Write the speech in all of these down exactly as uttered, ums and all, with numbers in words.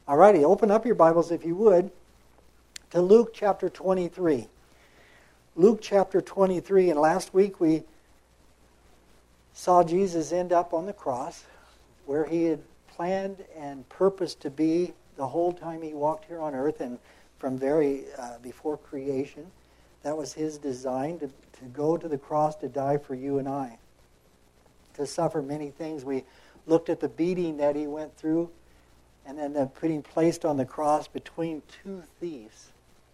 All righty, open up your Bibles, if you would, to Luke chapter twenty-three. Luke chapter twenty-three, and last week we saw Jesus end up on the cross, where he had planned and purposed to be the whole time he walked here on earth, and from very uh, before creation. That was his design, to, to go to the cross to die for you and I, to suffer many things. We looked at the beating that he went through, and then the putting placed on the cross between two thieves,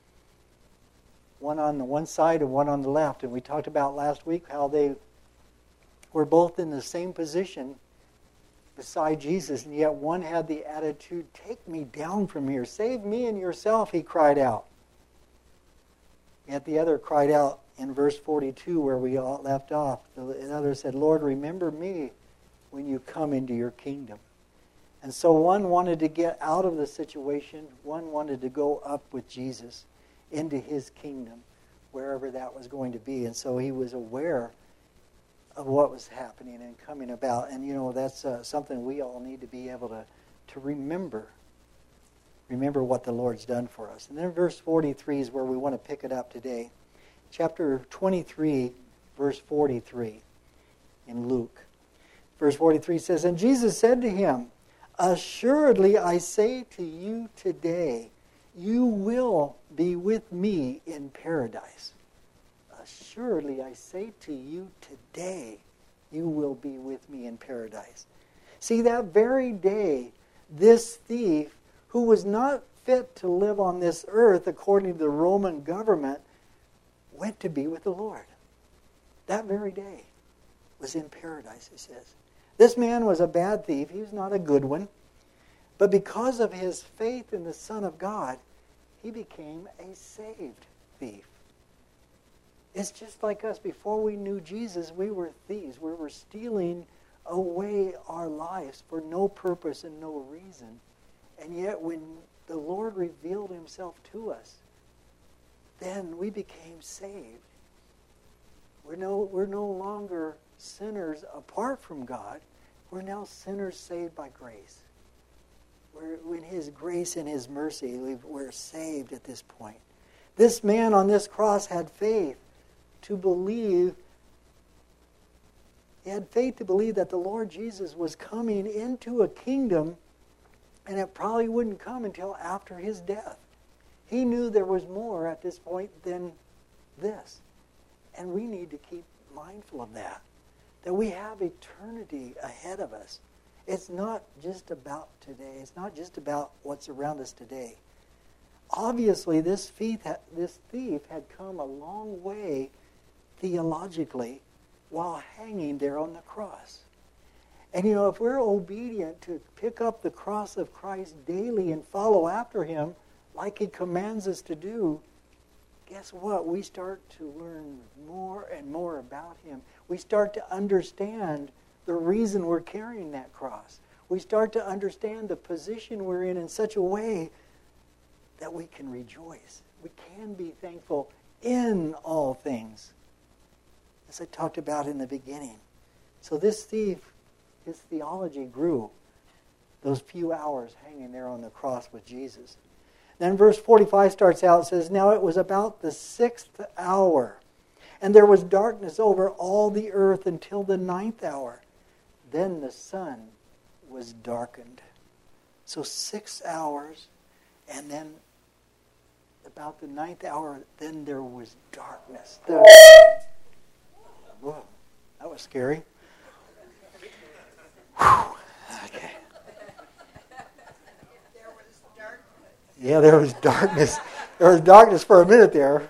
one on the one side and one on the left. And we talked about last week how they were both in the same position beside Jesus, and yet one had the attitude, "Take me down from here, save me and yourself," he cried out. Yet the other cried out in verse forty-two, where we all left off. The other said, "Lord, remember me when you come into your kingdom." And so one wanted to get out of the situation. One wanted to go up with Jesus into his kingdom, wherever that was going to be. And so he was aware of what was happening and coming about. And, you know, that's uh, something we all need to be able to, to remember. Remember what the Lord's done for us. And then verse forty-three is where we want to pick it up today. Chapter twenty-three, verse forty-three in Luke. Verse forty-three says, "And Jesus said to him, 'Assuredly I say to you today, you will be with me in paradise.'" Assuredly I say to you today, you will be with me in paradise. See, that very day, this thief, who was not fit to live on this earth according to the Roman government, went to be with the Lord. That very day was in paradise, it says. This man was a bad thief. He was not a good one. But because of his faith in the Son of God, he became a saved thief. It's just like us. Before we knew Jesus, we were thieves. We were stealing away our lives for no purpose and no reason. And yet when the Lord revealed himself to us, then we became saved. We're no, we're no longer sinners apart from God. We're now sinners saved by grace. We're in his grace and his mercy, we're saved at this point. This man on this cross had faith to believe, he had faith to believe that the Lord Jesus was coming into a kingdom, and it probably wouldn't come until after his death. He knew there was more at this point than this. And we need to keep mindful of that, that we have eternity ahead of us. It's not just about today. It's not just about what's around us today. Obviously, this thief, this thief had come a long way theologically while hanging there on the cross. And you know, if we're obedient to pick up the cross of Christ daily and follow after him like he commands us to do, guess what? We start to learn more and more about him. We start to understand the reason we're carrying that cross. We start to understand the position we're in in such a way that we can rejoice. We can be thankful in all things, as I talked about in the beginning. So this thief, his theology grew those few hours hanging there on the cross with Jesus. Then verse forty-five starts out and says, "Now it was about the sixth hour, and there was darkness over all the earth until the ninth hour. Then the sun was darkened." So six hours, and then about the ninth hour, then there was darkness. The, whoa, that was scary. Whew, okay. Yeah, there was darkness. There was darkness for a minute there.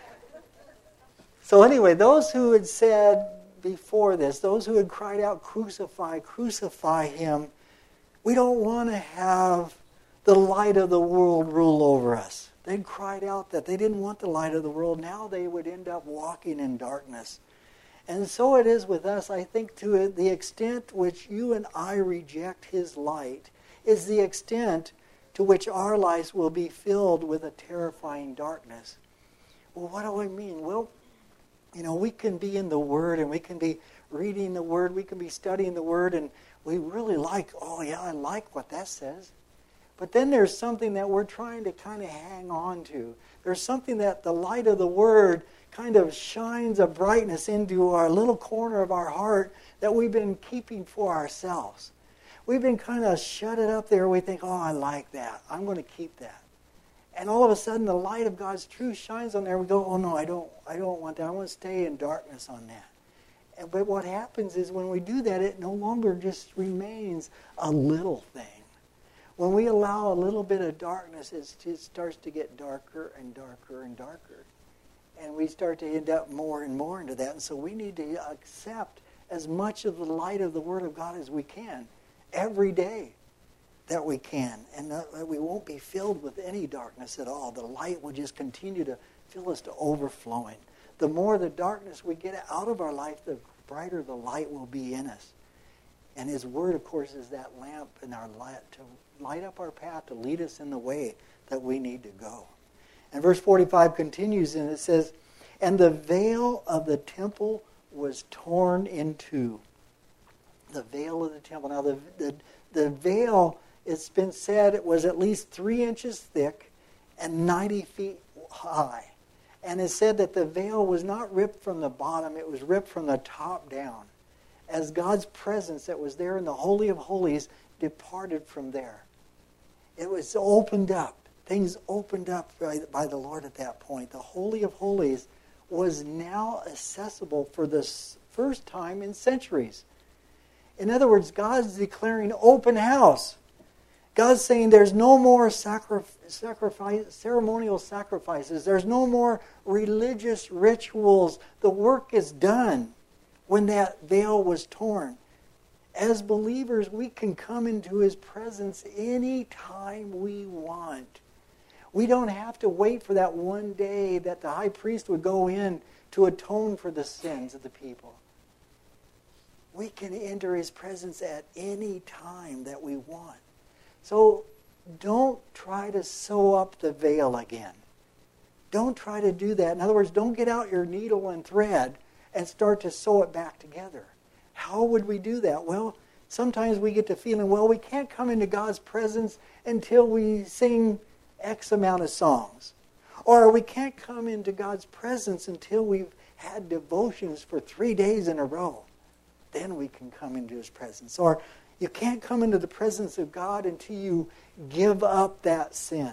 So anyway, those who had said before this, those who had cried out, "Crucify, crucify him," we don't want to have the light of the world rule over us. They'd cried out that they didn't want the light of the world. Now they would end up walking in darkness. And so it is with us. I think to the extent which you and I reject his light is the extent to which our lives will be filled with a terrifying darkness. Well, what do I mean? Well, you know, we can be in the Word and we can be reading the Word, we can be studying the Word, and we really like, oh yeah, I like what that says. But then there's something that we're trying to kind of hang on to. There's something that the light of the Word kind of shines a brightness into our little corner of our heart that we've been keeping for ourselves. We've been kind of shut it up there. We think, oh, I like that. I'm going to keep that. And all of a sudden, the light of God's truth shines on there. We go, oh, no, I don't, I don't want that. I want to stay in darkness on that. And, but what happens is when we do that, it no longer just remains a little thing. When we allow a little bit of darkness, it just starts to get darker and darker and darker. And we start to end up more and more into that. And so we need to accept as much of the light of the Word of God as we can every day that we can. And that we won't be filled with any darkness at all. The light will just continue to fill us to overflowing. The more the darkness we get out of our life, the brighter the light will be in us. And His Word, of course, is that lamp in our light to light up our path, to lead us in the way that we need to go. And verse forty-five continues, and it says, and the veil of the temple was torn in two. The veil of the temple. Now, the, the, the veil, it's been said, it was at least three inches thick and ninety feet high. And it's said that the veil was not ripped from the bottom, it was ripped from the top down. As God's presence that was there in the Holy of Holies departed from there. It was opened up. Things opened up by, by the Lord at that point. The Holy of Holies was now accessible for the first time in centuries. In other words, God's declaring open house. God's saying there's no more sacri- sacrifice, ceremonial sacrifices. There's no more religious rituals. The work is done when that veil was torn. As believers, we can come into His presence any time we want. We don't have to wait for that one day that the high priest would go in to atone for the sins of the people. We can enter His presence at any time that we want. So don't try to sew up the veil again. Don't try to do that. In other words, don't get out your needle and thread and start to sew it back together. How would we do that? Well, sometimes we get the feeling, well, we can't come into God's presence until we sing X amount of songs. Or we can't come into God's presence until we've had devotions for three days in a row. Then we can come into His presence. Or you can't come into the presence of God until you give up that sin.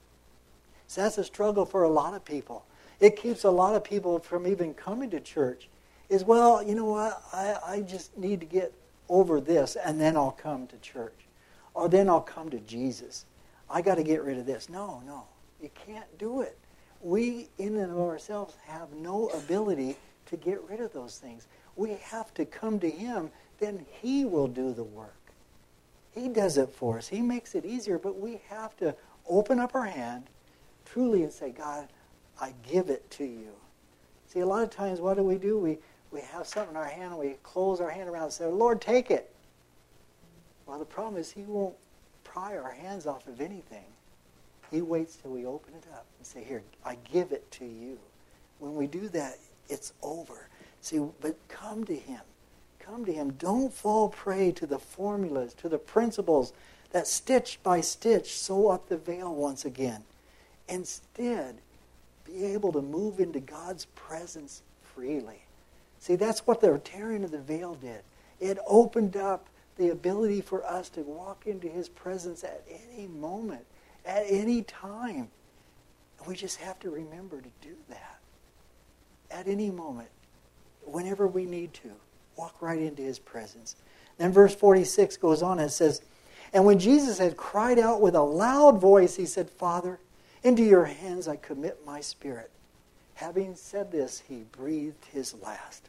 So that's a struggle for a lot of people. It keeps a lot of people from even coming to church. Is, well, you know what, I, I just need to get over this and then I'll come to church. Or then I'll come to Jesus. I got to get rid of this. No, no, you can't do it. We, in and of ourselves, have no ability to get rid of those things. We have to come to Him, then He will do the work. He does it for us. He makes it easier, but we have to open up our hand truly and say, God, I give it to you. See, a lot of times, what do we do? We, we have something in our hand, and we close our hand around and say, Lord, take it. Well, the problem is He won't pry our hands off of anything. He waits till we open it up and say, here, I give it to you. When we do that, it's over. See, but come to Him. Come to Him. Don't fall prey to the formulas, to the principles that stitch by stitch sew up the veil once again. Instead, be able to move into God's presence freely. See, that's what the tearing of the veil did. It opened up the ability for us to walk into His presence at any moment, at any time. And we just have to remember to do that. At any moment, whenever we need to, walk right into His presence. Then verse forty-six goes on and it says, and when Jesus had cried out with a loud voice, He said, Father, into your hands I commit my spirit. Having said this, He breathed His last.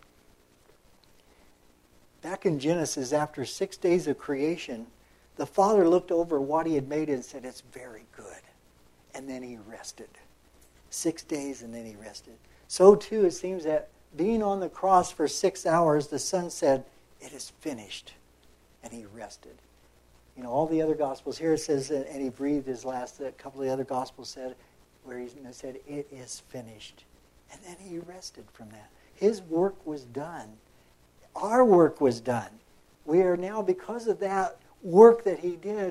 Back in Genesis, after six days of creation, the Father looked over what He had made and said, it's very good. And then He rested. Six days and then He rested. So too, it seems that being on the cross for six hours, the Son said, it is finished. And He rested. You know, all the other Gospels, here it says, that, and He breathed His last. A couple of the other Gospels said, where He said, it is finished. And then He rested from that. His work was done. Our work was done. We are now, because of that work that He did,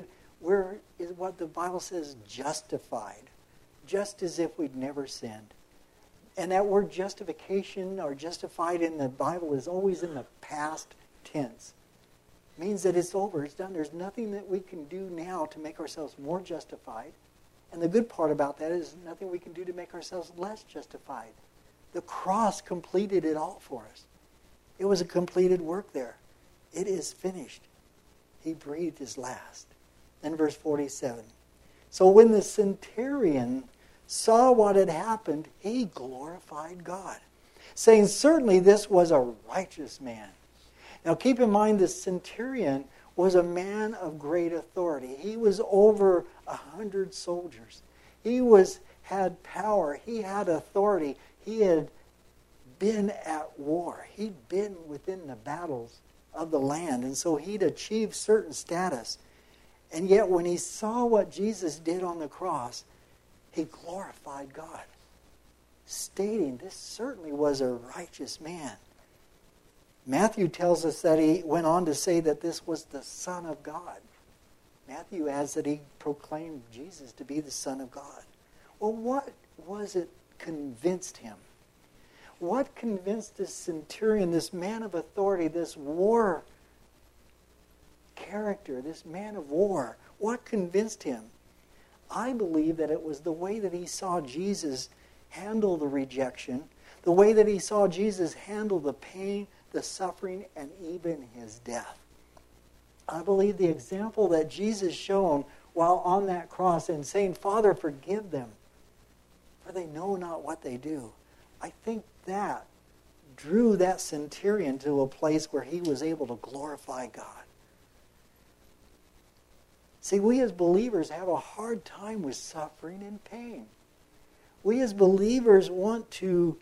we're, is what the Bible says, justified. Just as if we'd never sinned. And that word justification or justified in the Bible is always in the past tense. It means that it's over, it's done. There's nothing that we can do now to make ourselves more justified. And the good part about that is nothing we can do to make ourselves less justified. The cross completed it all for us. It was a completed work there. It is finished. He breathed his last. Then verse forty-seven. So when the centurion saw what had happened, he glorified God, saying, certainly this was a righteous man. Now keep in mind, the centurion was a man of great authority. He was over a hundred soldiers. He was had power. He had authority. He had been at war. He'd been within the battles of the land. And so he'd achieved certain status. And yet when he saw what Jesus did on the cross, he glorified God, stating this certainly was a righteous man. Matthew tells us that he went on to say that this was the Son of God. Matthew adds that he proclaimed Jesus to be the Son of God. Well, what was it convinced him? What convinced this centurion, this man of authority, this war character, this man of war, what convinced him? I believe that it was the way that he saw Jesus handle the rejection, the way that he saw Jesus handle the pain, the suffering, and even his death. I believe the example that Jesus shone while on that cross and saying, Father, forgive them, for they know not what they do. I think that drew that centurion to a place where he was able to glorify God. See, we as believers have a hard time with suffering and pain. We as believers want to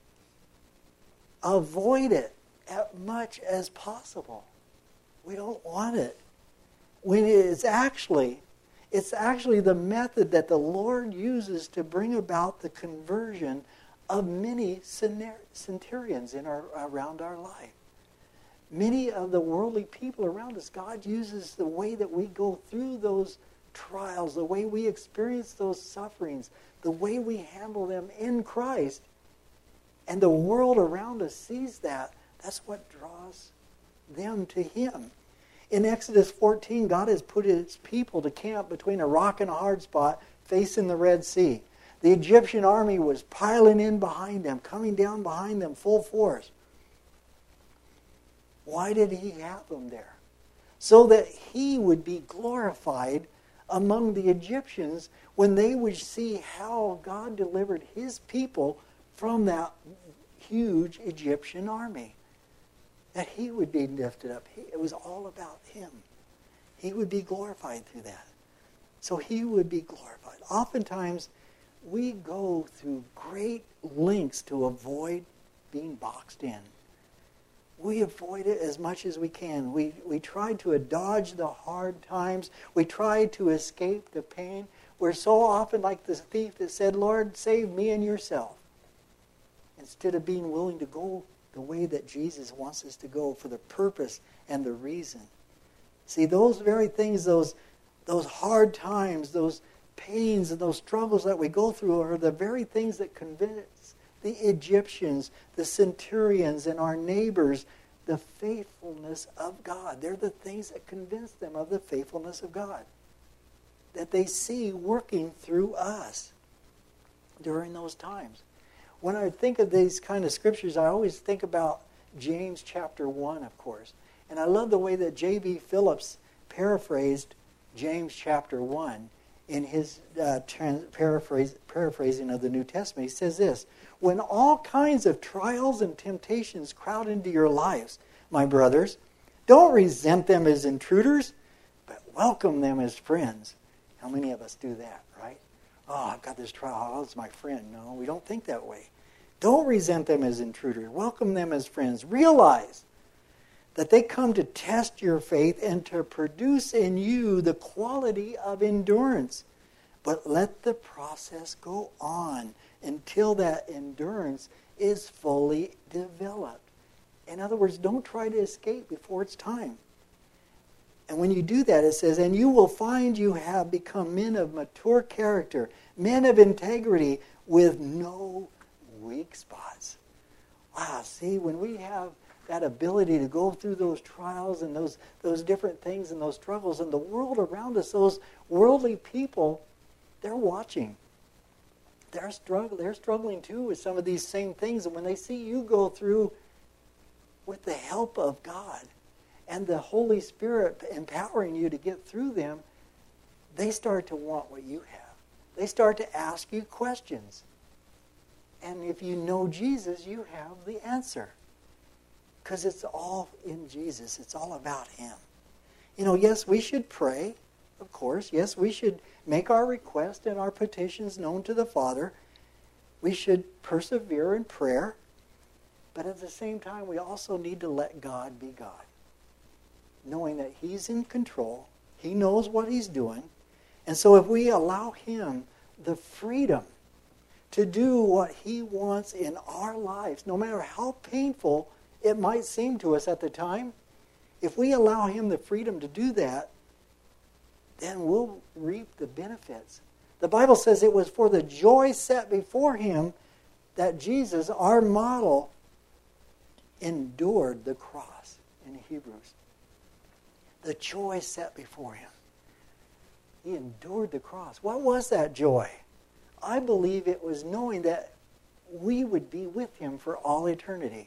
avoid it as much as possible. We don't want it. When it is actually, it's actually the method that the Lord uses to bring about the conversion of many centurions in our, around our life. Many of the worldly people around us, God uses the way that we go through those trials, the way we experience those sufferings, the way we handle them in Christ. And the world around us sees that. That's what draws them to Him. In Exodus fourteen, God has put His people to camp between a rock and a hard spot facing the Red Sea. The Egyptian army was piling in behind them, coming down behind them full force. Why did He have them there? So that He would be glorified among the Egyptians when they would see how God delivered His people from that huge Egyptian army. That He would be lifted up. It was all about Him. He would be glorified through that. So He would be glorified. Oftentimes, we go through great lengths to avoid being boxed in. We avoid it as much as we can. We, we try to dodge the hard times. We try to escape the pain. We're so often like the thief that said, Lord, save me and yourself. Instead of being willing to go the way that Jesus wants us to go for the purpose and the reason. See, those very things, those, those hard times, those pains and those struggles that we go through are the very things that convince the Egyptians, the centurions, and our neighbors the faithfulness of God. They're the things that convince them of the faithfulness of God. That they see working through us during those times. When I think of these kind of scriptures, I always think about James chapter one, of course. And I love the way that J B Phillips paraphrased James chapter one in his uh, trans- paraphrase, paraphrasing of the New Testament. He says this, when all kinds of trials and temptations crowd into your lives, my brothers, don't resent them as intruders, but welcome them as friends. How many of us do that, right? Oh, I've got this trial. Oh, it's my friend. No, we don't think that way. Don't resent them as intruders. Welcome them as friends. Realize that they come to test your faith and to produce in you the quality of endurance. But let the process go on until that endurance is fully developed. In other words, don't try to escape before it's time. And when you do that, it says, and you will find you have become men of mature character, men of integrity with no weak spots. Wow, see, when we have that ability to go through those trials and those, those different things and those struggles, and the world around us, those worldly people, they're watching. They're struggling, they're struggling too with some of these same things. And when they see you go through with the help of God and the Holy Spirit empowering you to get through them, they start to want what you have. They start to ask you questions. And if you know Jesus, you have the answer. Because it's all in Jesus. It's all about Him. You know, yes, we should pray, of course. Yes, we should make our requests and our petitions known to the Father. We should persevere in prayer. But at the same time, we also need to let God be God. Knowing that He's in control. He knows what He's doing. And so if we allow Him the freedom to do what He wants in our lives, no matter how painful it might seem to us at the time, if we allow Him the freedom to do that, then we'll reap the benefits. The Bible says it was for the joy set before Him that Jesus, our model, endured the cross in Hebrews. The joy set before Him. He endured the cross. What was that joy? I believe it was knowing that we would be with Him for all eternity.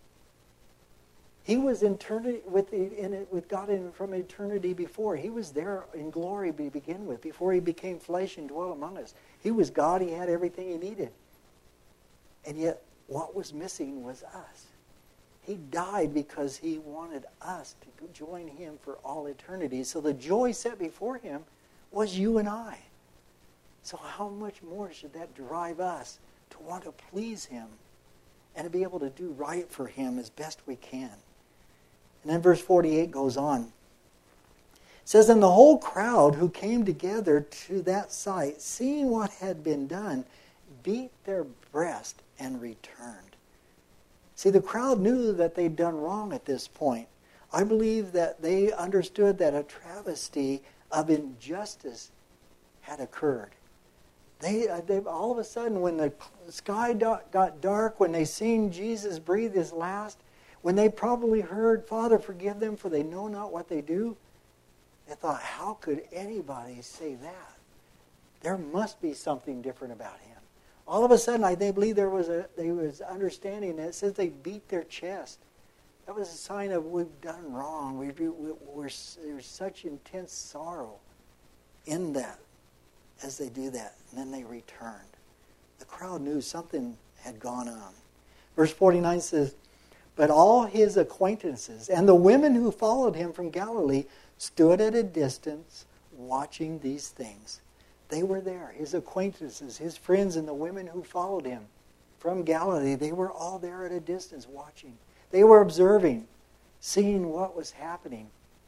He was in eternity with, the, in it, with God in, from eternity before. He was there in glory to begin with, before He became flesh and dwelt among us. He was God. He had everything He needed. And yet, what was missing was us. He died because He wanted us to join Him for all eternity. So the joy set before Him was you and I. So how much more should that drive us to want to please Him and to be able to do right for Him as best we can? And then verse forty-eight goes on. It says, and the whole crowd who came together to that sight, seeing what had been done, beat their breast and returned. See, the crowd knew that they'd done wrong at this point. I believe that they understood that a travesty of injustice had occurred. They, they all of a sudden, when the sky got dark, when they seen Jesus breathe His last, when they probably heard, Father, forgive them, for they know not what they do, they thought, how could anybody say that? There must be something different about Him. All of a sudden, I they believe there was a they was understanding that it says they beat their chest. That was a sign of we've done wrong. We, we, we're, there's such intense sorrow in that as they do that. And then they returned. The crowd knew something had gone on. Verse forty-nine says, but all His acquaintances and the women who followed Him from Galilee stood at a distance watching these things. They were there. His acquaintances, His friends, and the women who followed Him from Galilee, they were all there at a distance watching. They were observing, seeing what was happening.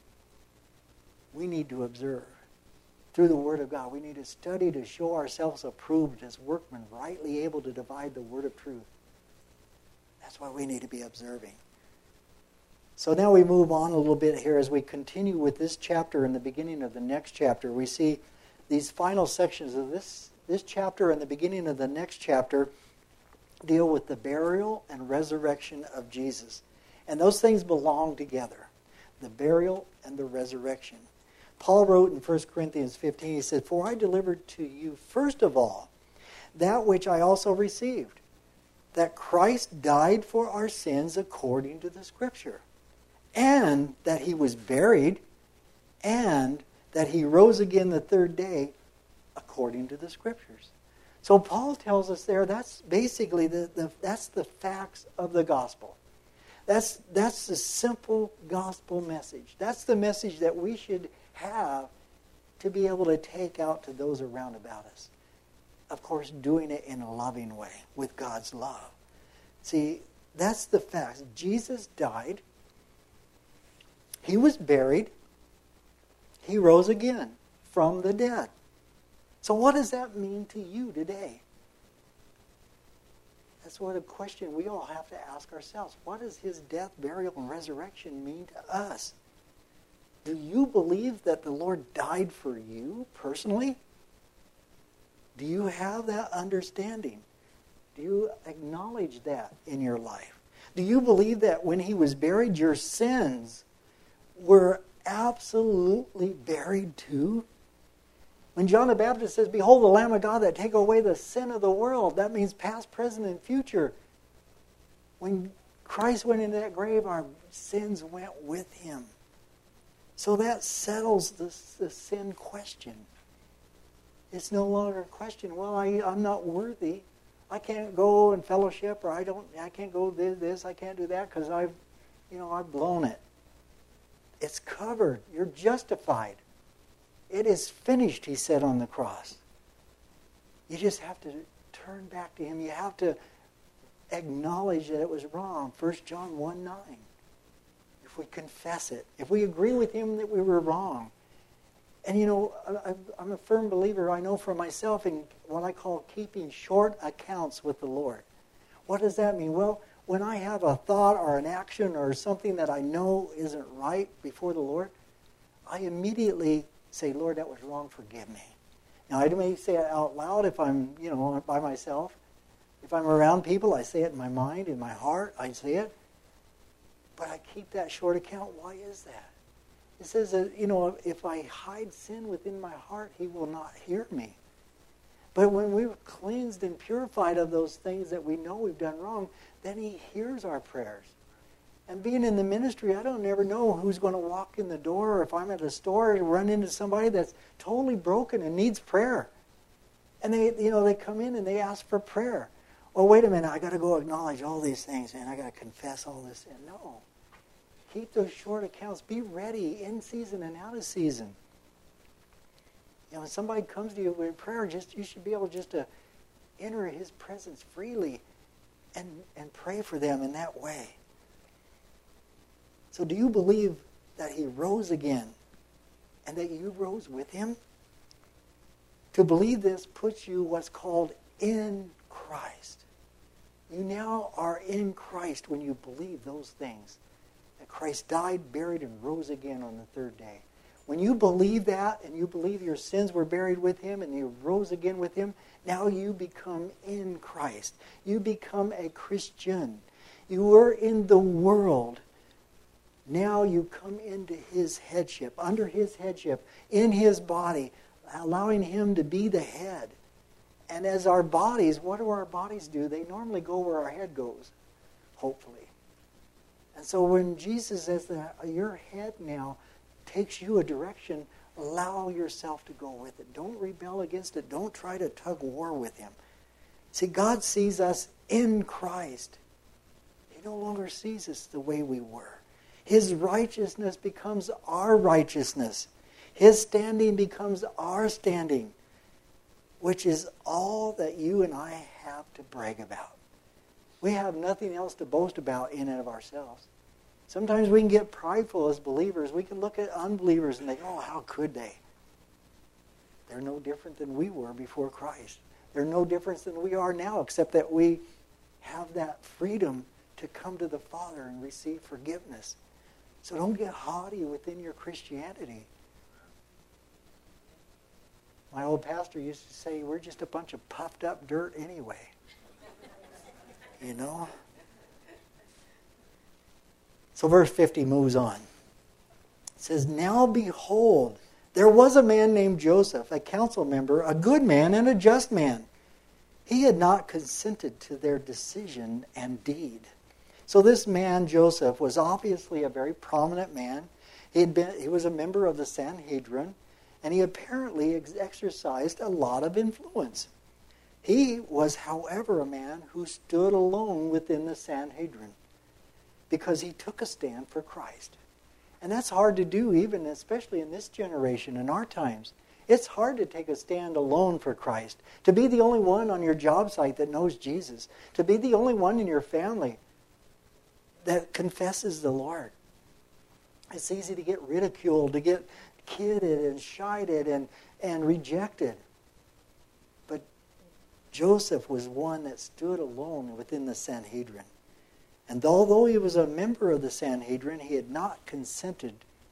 We need to observe. Through the Word of God, we need to study to show ourselves approved as workmen, rightly able to divide the word of truth. That's why we need to be observing. So now we move on a little bit here as we continue with this chapter and the beginning of the next chapter. We see these final sections of this, this chapter and the beginning of the next chapter deal with the burial and resurrection of Jesus. And those things belong together, the burial and the resurrection. Paul wrote in First Corinthians fifteen, he said, for I delivered to you first of all that which I also received, that Christ died for our sins according to the Scripture, and that He was buried, and that He rose again the third day according to the Scriptures. So Paul tells us there that's basically the, the that's the facts of the gospel. That's that's the simple gospel message. That's the message that we should have to be able to take out to those around about us. Of course, doing it in a loving way with God's love. See, that's the facts. Jesus died. He was buried. He rose again from the dead. So what does that mean to you today? That's what a question we all have to ask ourselves. What does His death, burial, and resurrection mean to us? Do you believe that the Lord died for you personally? Do you have that understanding? Do you acknowledge that in your life? Do you believe that when he was buried, your sins were absolutely buried too? When John the Baptist says, "Behold the Lamb of God that take away the sin of the world," that means past, present, and future. When Christ went into that grave, our sins went with him. So that settles the, the sin question. It's no longer a question, well, I, I'm not worthy. I can't go and fellowship, or I don't. I can't go this, this I can't do that because I've, you know, I've blown it. It's covered. You're justified. It is finished, he said on the cross. You just have to turn back to him. You have to acknowledge that it was wrong. First John one nine. If we confess it, if we agree with him that we were wrong. And you know, I, I'm a firm believer, I know for myself, in what I call keeping short accounts with the Lord. What does that mean? Well, when I have a thought or an action or something that I know isn't right before the Lord, I immediately say, Lord, that was wrong, forgive me. Now, I may say it out loud if I'm, you know, by myself. If I'm around people, I say it in my mind, in my heart, I say it. But I keep that short account. Why is that? It says that, you know, if I hide sin within my heart, he will not hear me. But when we're cleansed and purified of those things that we know we've done wrong, then he hears our prayers. And being in the ministry, I don't ever know who's going to walk in the door, or if I'm at a store and run into somebody that's totally broken and needs prayer. And they, you know, they come in and they ask for prayer. Well, wait a minute, I got to go acknowledge all these things, and I got to confess all this. And no. Keep those short accounts. Be ready in season and out of season. You know, when somebody comes to you with prayer, just you should be able just to enter his presence freely and, and pray for them in that way. So do you believe that he rose again and that you rose with him? To believe this puts you what's called in Christ. You now are in Christ when you believe those things. That Christ died, buried, and rose again on the third day. When you believe that, and you believe your sins were buried with him, and you rose again with him, now you become in Christ. You become a Christian. You were in the world. Now you come into his headship, under his headship, in his body, allowing him to be the head. And as our bodies, what do our bodies do? They normally go where our head goes, hopefully. And so when Jesus says that your head now takes you a direction, allow yourself to go with it. Don't rebel against it. Don't try to tug war with him. See, God sees us in Christ. He no longer sees us the way we were. His righteousness becomes our righteousness. His standing becomes our standing, which is all that you and I have to brag about. We have nothing else to boast about in and of ourselves. Sometimes we can get prideful as believers. We can look at unbelievers and think, oh, how could they? They're no different than we were before Christ. They're no different than we are now, except that we have that freedom to come to the Father and receive forgiveness. So don't get haughty within your Christianity. My old pastor used to say, we're just a bunch of puffed up dirt anyway. You know? So verse fifty moves on. It says, now behold, there was a man named Joseph, a council member, a good man and a just man. He had not consented to their decision and deed. So this man, Joseph, was obviously a very prominent man. He had been, he was a member of the Sanhedrin, and he apparently ex- exercised a lot of influence. He was, however, a man who stood alone within the Sanhedrin because he took a stand for Christ. And that's hard to do, even especially in this generation, in our times. It's hard to take a stand alone for Christ, to be the only one on your job site that knows Jesus, to be the only one in your family that confesses the Lord. It's easy to get ridiculed, to get kidded and shied and, and rejected. But Joseph was one that stood alone within the Sanhedrin. And although he was a member of the Sanhedrin, he had not consented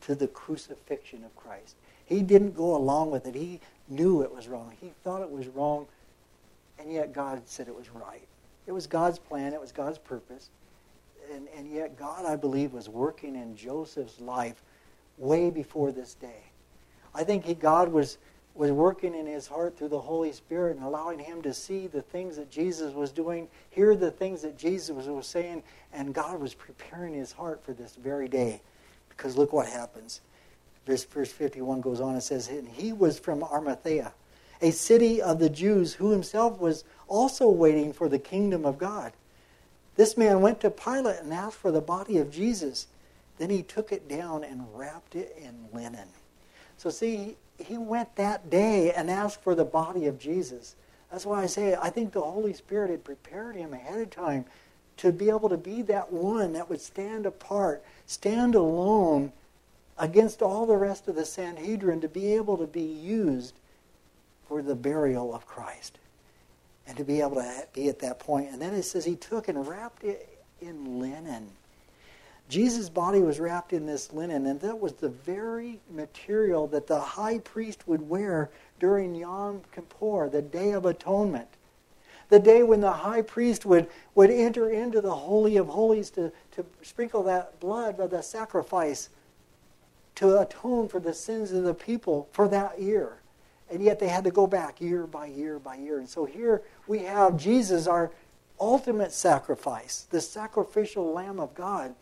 to the crucifixion of Christ. He didn't go along with it. He knew it was wrong. He thought it was wrong, and yet God said it was right. It was God's plan. It was God's purpose. And, and yet God, I believe, was working in Joseph's life way before this day. I think he, God was, was working in his heart through the Holy Spirit and allowing him to see the things that Jesus was doing, hear the things that Jesus was, was saying, and God was preparing his heart for this very day. Because look what happens. Verse, verse fifty-one goes on and says, and he was from Arimathea, a city of the Jews, who himself was also waiting for the kingdom of God. This man went to Pilate and asked for the body of Jesus. Then he took it down and wrapped it in linen. So see, he went that day and asked for the body of Jesus. That's why I say I think the Holy Spirit had prepared him ahead of time to be able to be that one that would stand apart, stand alone against all the rest of the Sanhedrin, to be able to be used for the burial of Christ. And to be able to be at that point. And then it says he took and wrapped it in linen. Jesus' body was wrapped in this linen, and that was the very material that the high priest would wear during Yom Kippur, the Day of Atonement. The day when the high priest would, would enter into the Holy of Holies to, to sprinkle that blood of the sacrifice to atone for the sins of the people for that year. And yet they had to go back year by year by year. And so here we have Jesus, our ultimate sacrifice, the sacrificial Lamb of God,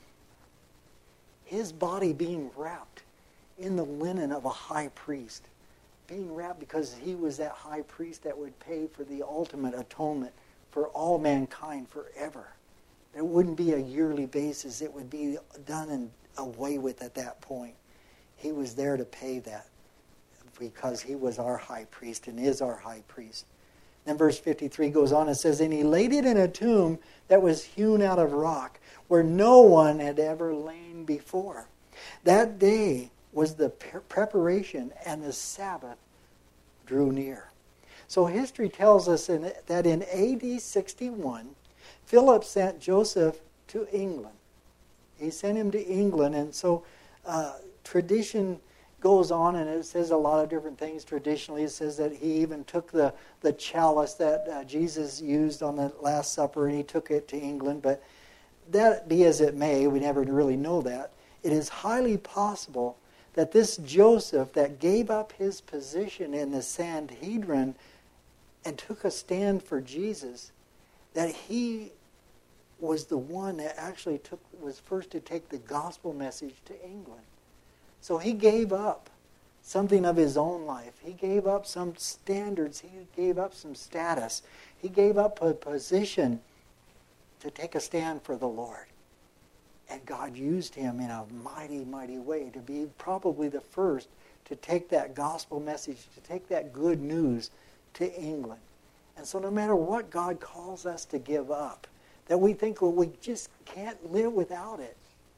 his body being wrapped in the linen of a high priest. Being wrapped because he was that high priest that would pay for the ultimate atonement for all mankind forever. It wouldn't be a yearly basis. It would be done and away with at that point. He was there to pay that, because he was our high priest and is our high priest. Then verse fifty-three goes on and says, and he laid it in a tomb that was hewn out of rock, where no one had ever lain before. That day was the preparation, and the Sabbath drew near. So history tells us in, that in A D sixty-one, Philip sent Joseph to England. He sent him to England, and so uh, tradition goes on, and it says a lot of different things. Traditionally, it says that he even took the, the chalice that uh, Jesus used on the Last Supper, and he took it to England. But that be as it may, we never really know that. It is highly possible that this Joseph that gave up his position in the Sanhedrin and took a stand for Jesus, that he was the one that actually took was first to take the gospel message to England. So he gave up something of his own life. He gave up some standards. He gave up some status. He gave up a position to take a stand for the Lord. And God used him in a mighty, mighty way to be probably the first to take that gospel message, to take that good news to England. And so no matter what God calls us to give up, that we think, well, we just can't live without it.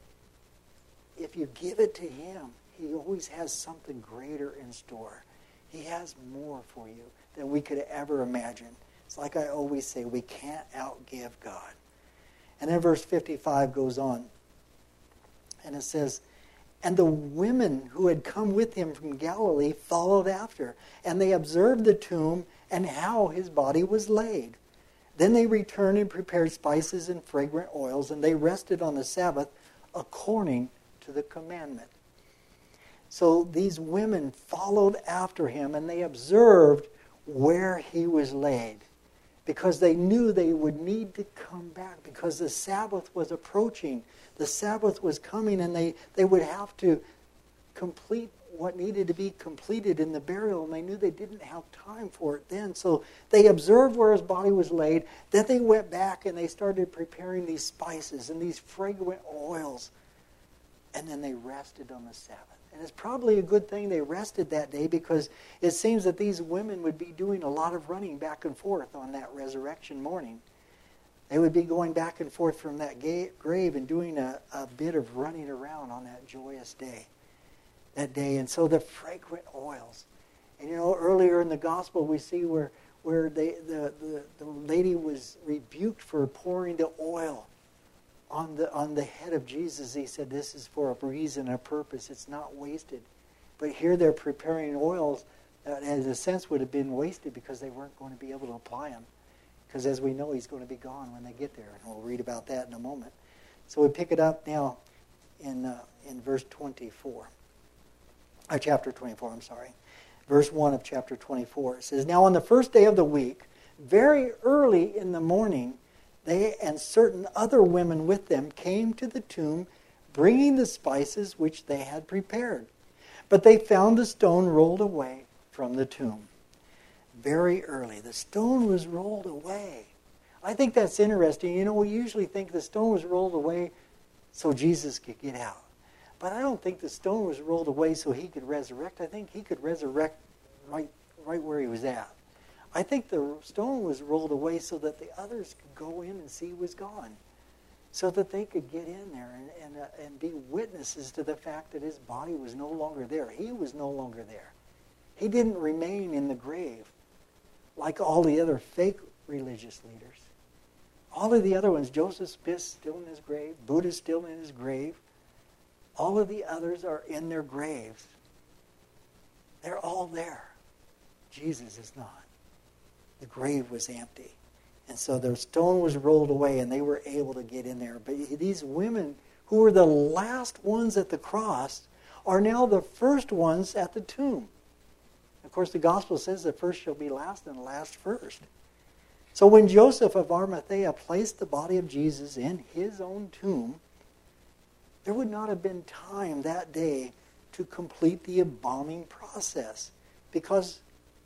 If you give it to him, he always has something greater in store. He has more for you than we could ever imagine. It's like I always say, we can't outgive God. And then verse fifty-five goes on. And it says, and the women who had come with him from Galilee followed after, and they observed the tomb and how his body was laid. Then they returned and prepared spices and fragrant oils, and they rested on the Sabbath according to the commandment. So these women followed after him, and they observed where he was laid, because they knew they would need to come back, because the Sabbath was approaching. The Sabbath was coming, and they, they would have to complete what needed to be completed in the burial, and they knew they didn't have time for it then. So they observed where his body was laid. Then they went back, and they started preparing these spices and these fragrant oils. And then they rested on the Sabbath. And it's probably a good thing they rested that day, because it seems that these women would be doing a lot of running back and forth on that resurrection morning. They would be going back and forth from that ga- grave and doing a, a bit of running around on that joyous day. That day. And so the fragrant oils. And you know, earlier in the gospel we see where, where they, the, the, the lady was rebuked for pouring the oil on the on the head of Jesus. He said, this is for a reason, a purpose. It's not wasted. But here they're preparing oils that, in a sense, would have been wasted because they weren't going to be able to apply them. Because as we know, he's going to be gone when they get there. And we'll read about that in a moment. So we pick it up now in uh, in verse twenty-four. Or chapter twenty-four, I'm sorry. Verse one of chapter twenty-four. It says, now on the first day of the week, very early in the morning, they and certain other women with them came to the tomb, bringing the spices which they had prepared. But they found the stone rolled away from the tomb. Very early. The stone was rolled away. I think that's interesting. You know, we usually think the stone was rolled away so Jesus could get out. But I don't think the stone was rolled away so he could resurrect. I think he could resurrect right, right where he was at. I think the stone was rolled away so that the others could go in and see he was gone. So that they could get in there and, and, uh, and be witnesses to the fact that his body was no longer there. He was no longer there. He didn't remain in the grave like all the other fake religious leaders. All of the other ones, Joseph Smith's still in his grave, Buddha's still in his grave. All of the others are in their graves. They're all there. Jesus is not. The grave was empty. And so the stone was rolled away and they were able to get in there. But these women who were the last ones at the cross are now the first ones at the tomb. Of course, the gospel says the first shall be last and the last first. So when Joseph of Arimathea placed the body of Jesus in his own tomb, there would not have been time that day to complete the embalming process because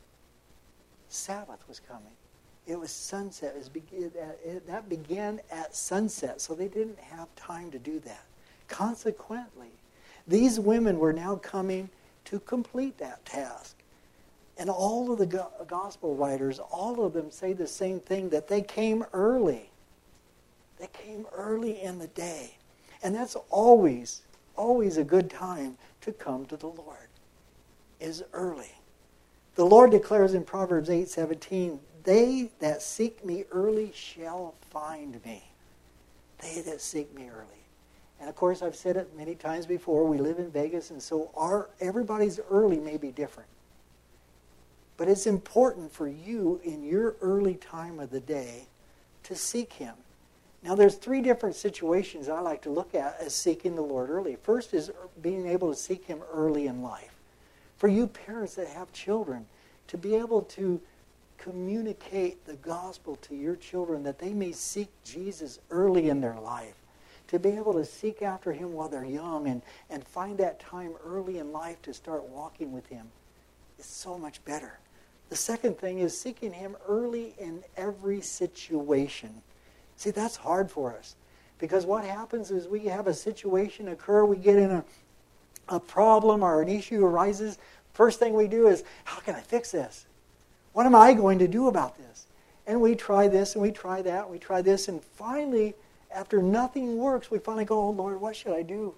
Sabbath was coming. It was sunset. It was begin, it, that began at sunset, so they didn't have time to do that. Consequently, these women were now coming to complete that task. And all of the go- gospel writers, all of them say the same thing, that they came early. They came early in the day. And that's always, always a good time to come to the Lord, is early. The Lord declares in Proverbs eight seventeen, they that seek me early shall find me. They that seek me early. And of course, I've said it many times before, we live in Vegas, and so our everybody's early may be different. But it's important for you in your early time of the day to seek him. Now, there's three different situations I like to look at as seeking the Lord early. First is being able to seek him early in life. For you parents that have children, to be able to communicate the gospel to your children that they may seek Jesus early in their life. To be able to seek after him while they're young and, and find that time early in life to start walking with him is so much better. The second thing is seeking him early in every situation. See, that's hard for us. Because what happens is we have a situation occur, we get in a, a problem or an issue arises. First thing we do is, how can I fix this? What am I going to do about this? And we try this and we try that and we try this. And finally, after nothing works, we finally go, oh Lord, what should I do?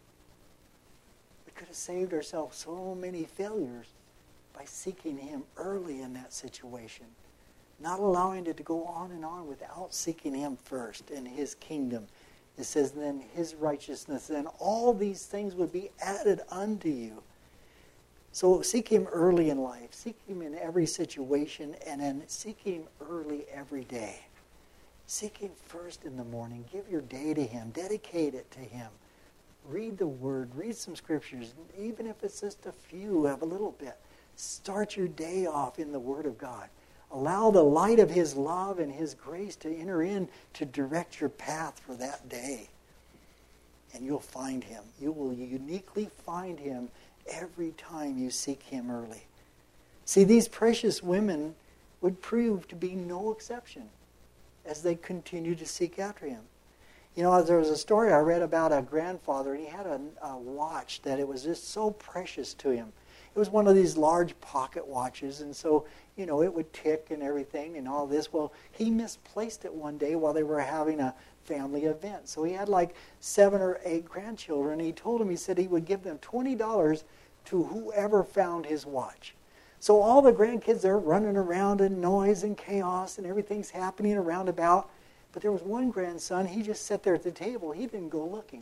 We could have saved ourselves so many failures by seeking him early in that situation. Not allowing it to go on and on without seeking him first in his kingdom. It says, then his righteousness, then all these things would be added unto you. So seek him early in life. Seek him in every situation, and then seek him early every day. Seek him first in the morning. Give your day to him. Dedicate it to him. Read the word. Read some scriptures. Even if it's just a few, have a little bit. Start your day off in the word of God. Allow the light of his love and his grace to enter in to direct your path for that day. And you'll find him. You will uniquely find him every time you seek him early. See, these precious women would prove to be no exception as they continue to seek after him. You know, there was a story I read about a grandfather, and he had a, a watch that it was just so precious to him. It was one of these large pocket watches, and so, you know, it would tick and everything and all this. Well, he misplaced it one day while they were having a family event. So he had like seven or eight grandchildren. He told them, he said he would give them twenty dollars to whoever found his watch. So all the grandkids are running around in noise and chaos and everything's happening around about. But there was one grandson, he just sat there at the table. He didn't go looking.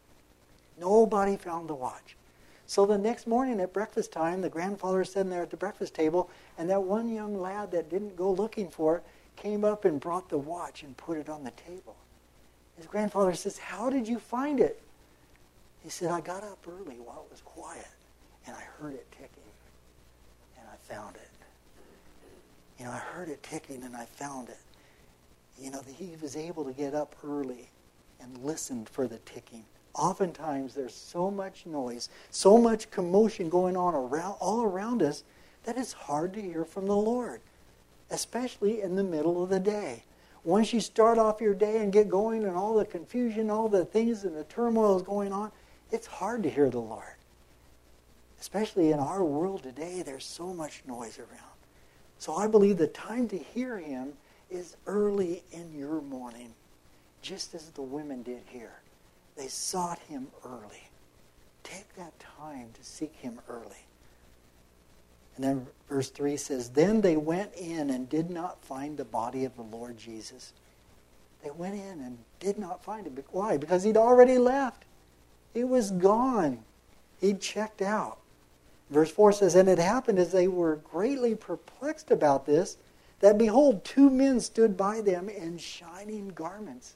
Nobody found the watch. So the next morning at breakfast time, the grandfather's sitting there at the breakfast table, and that one young lad that didn't go looking for it came up and brought the watch and put it on the table. His grandfather says, "How did you find it?" He said, "I got up early while it was quiet, and I heard it ticking, and I found it. You know, I heard it ticking, and I found it." You know, he was able to get up early and listened for the ticking. Oftentimes there's so much noise, so much commotion going on around, all around us, that it's hard to hear from the Lord, especially in the middle of the day. Once you start off your day and get going and all the confusion, all the things and the turmoil is going on, it's hard to hear the Lord. Especially in our world today, there's so much noise around. So I believe the time to hear him is early in your morning, just as the women did here. They sought him early. Take that time to seek him early. And then verse three says, "Then they went in and did not find the body of the Lord Jesus." They went in and did not find him. Why? Because he'd already left. He was gone. He'd checked out. Verse four says, "And it happened as they were greatly perplexed about this, that behold, two men stood by them in shining garments."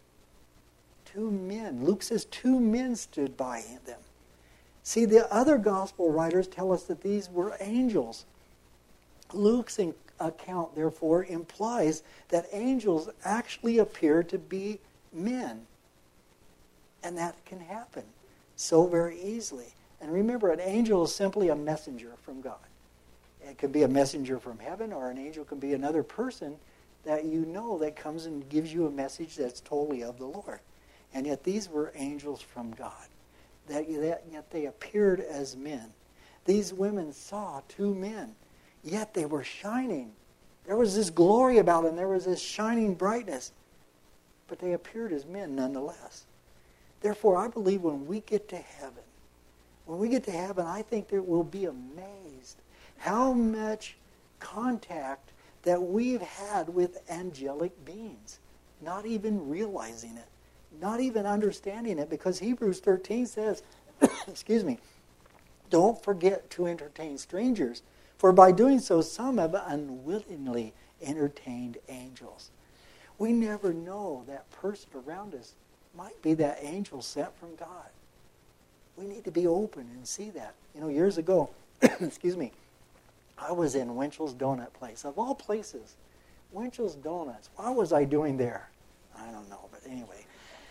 Two men. Luke says two men stood by them. See, the other gospel writers tell us that these were angels. Luke's account, therefore, implies that angels actually appear to be men. And that can happen so very easily. And remember, an angel is simply a messenger from God. It could be a messenger from heaven, or an angel can be another person that you know that comes and gives you a message that's totally of the Lord. And yet these were angels from God. That, yet they appeared as men. These women saw two men, yet they were shining. There was this glory about them. There was this shining brightness. But they appeared as men nonetheless. Therefore, I believe when we get to heaven, when we get to heaven, I think that we'll be amazed how much contact that we've had with angelic beings, not even realizing it. Not even understanding it, because Hebrews thirteen says, excuse me, "Don't forget to entertain strangers, for by doing so some have unwillingly entertained angels." We never know that person around us might be that angel sent from God. We need to be open and see that. You know, years ago, excuse me, I was in Winchell's Donut Place. Of all places, Winchell's Donuts. What was I doing there? I don't know, but anyway.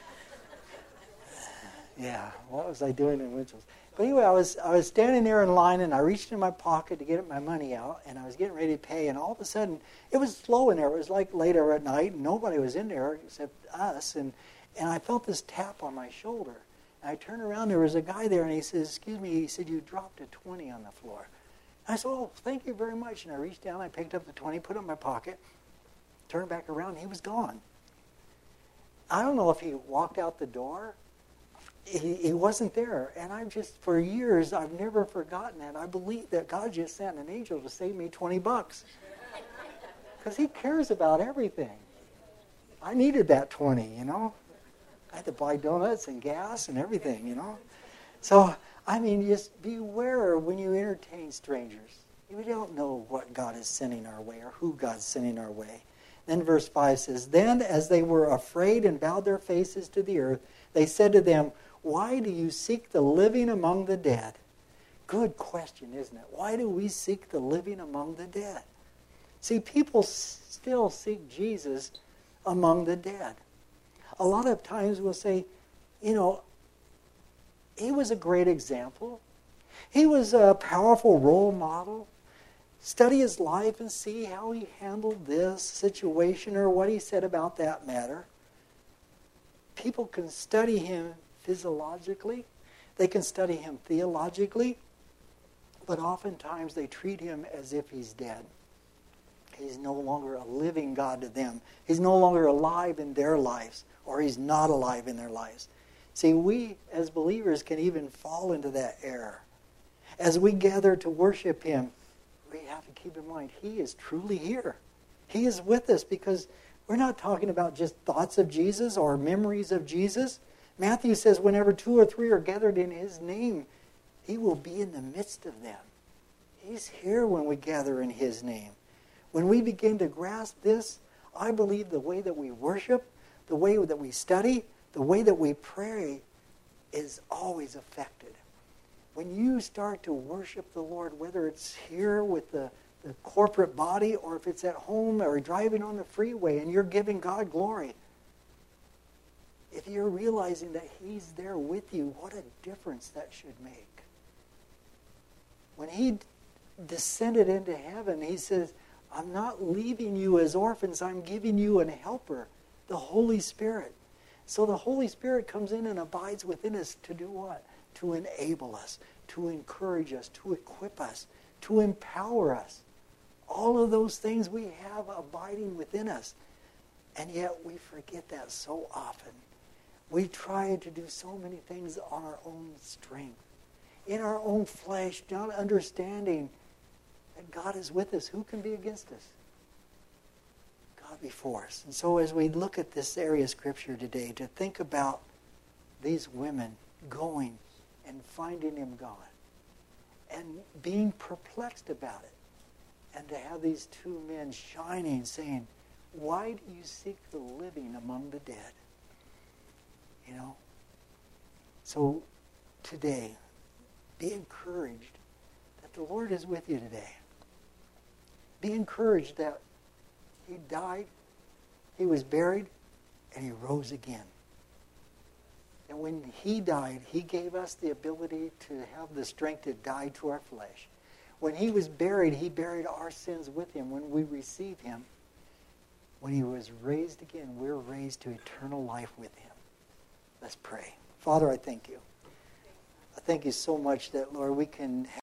Yeah, what was I doing in Winchell's? But anyway, I was I was standing there in line, and I reached in my pocket to get my money out, and I was getting ready to pay, and all of a sudden, it was slow in there. It was like later at night, and nobody was in there except us, and, and I felt this tap on my shoulder. And I turned around, there was a guy there, and he says, "Excuse me," he said, "you dropped a twenty on the floor." And I said, "Oh, thank you very much." And I reached down, I picked up the twenty, put it in my pocket, turned back around, and he was gone. I don't know if he walked out the door. He, he wasn't there. And I've just, for years, I've never forgotten that. I believe that God just sent an angel to save me twenty bucks. Because he cares about everything. I needed that twenty, you know. I had to buy donuts and gas and everything, you know. So, I mean, just beware when you entertain strangers. We don't know what God is sending our way or who God's sending our way. Then verse five says, "Then as they were afraid and bowed their faces to the earth, they said to them, 'Why do you seek the living among the dead?'" Good question, isn't it? Why do we seek the living among the dead? See, people s- still seek Jesus among the dead. A lot of times we'll say, you know, he was a great example. He was a powerful role model. Study his life and see how he handled this situation or what he said about that matter. People can study him physiologically. They can study him theologically. But oftentimes they treat him as if he's dead. He's no longer a living God to them. He's no longer alive in their lives, or he's not alive in their lives. See, we as believers can even fall into that error. As we gather to worship him, we have to keep in mind he is truly here. He is with us because We're not talking about just thoughts of Jesus or memories of Jesus. Matthew says whenever two or three are gathered in his name, he will be in the midst of them. He's here when we gather in his name. When we begin to grasp this, I believe the way that we worship, the way that we study, the way that we pray is always affected. When you start to worship the Lord, whether it's here with the, the corporate body or if it's at home or driving on the freeway and you're giving God glory, if you're realizing that he's there with you, what a difference that should make. When he descended into heaven, he says, I'm not leaving you as orphans, I'm giving you an helper, the Holy Spirit. So the Holy Spirit comes in and abides within us to do what? To enable us, to encourage us, to equip us, to empower us. All of those things we have abiding within us. And yet we forget that so often. We try to do so many things on our own strength, in our own flesh, not understanding that God is with us. Who can be against us? God before us. And so as we look at this area of Scripture today, to think about these women going and finding him gone and being perplexed about it, and to have these two men shining, saying, why do you seek the living among the dead? You know? So today, be encouraged that the Lord is with you today. Be encouraged that he died, he was buried, and he rose again. And when he died, he gave us the ability to have the strength to die to our flesh. When he was buried, he buried our sins with him. When we receive him, when he was raised again, we're raised to eternal life with him. Let's pray. Father, I thank you. I thank you so much that, Lord, we can